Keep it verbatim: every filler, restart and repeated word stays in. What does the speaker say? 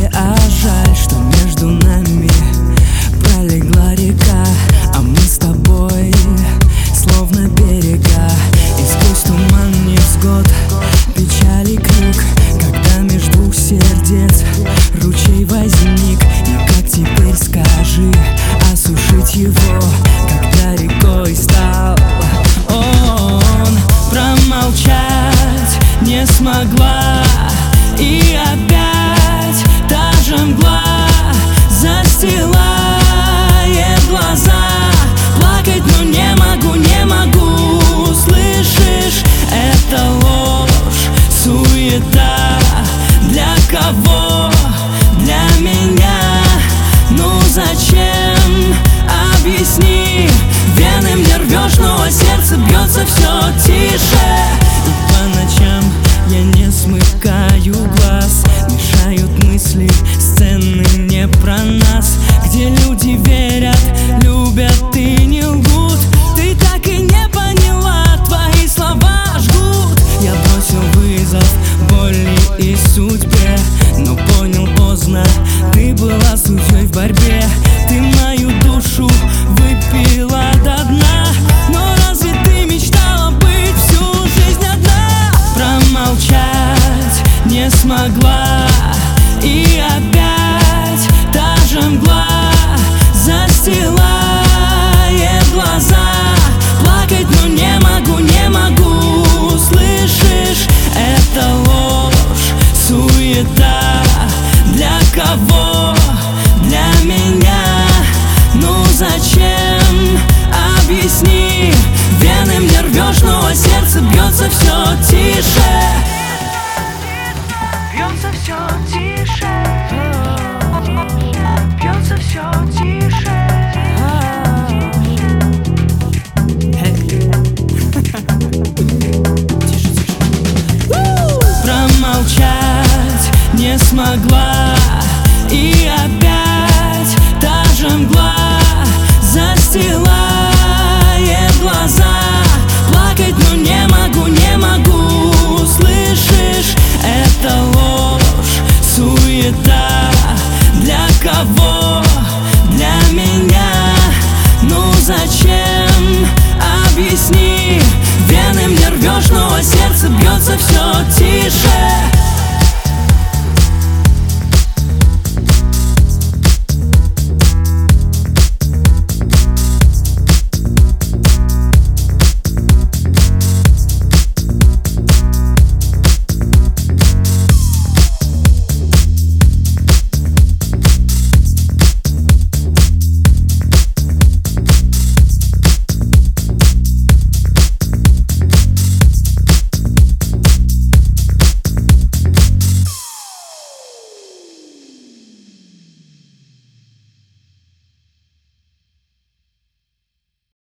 тебе, а жаль, что между нами пролегла река, а мы с тобой словно берега. И сквозь туман невзгод, печали крик, когда между двух сердец ручей возник. И как теперь, скажи, осушить его, когда рекой стал он? Промолчать не смогла, и опять та же мгла застилает глаза. Плакать, но не могу, не могу, слышишь? Это ложь, суета. Для кого? Для меня. Ну зачем? Объясни. Вены мне рвешь, но сердце бьется все тише. И по ночам я не смыкаю глаз, мешают мысли, сцены не про нас, где люди верят, любят и не лгут. Ты так и не поняла, твои слова жгут. Я бросил вызов боли и судьбе, но понял поздно, ты была судьей в борьбе. Ты мою душу выпила до дна, но разве ты мечтала быть всю жизнь одна? Промолчать не смогла, и опять та же мгла застилает глаза. Плакать, но не могу, не могу, слышишь? Это ложь, суета. Для кого? Для меня. Ну зачем? Объясни.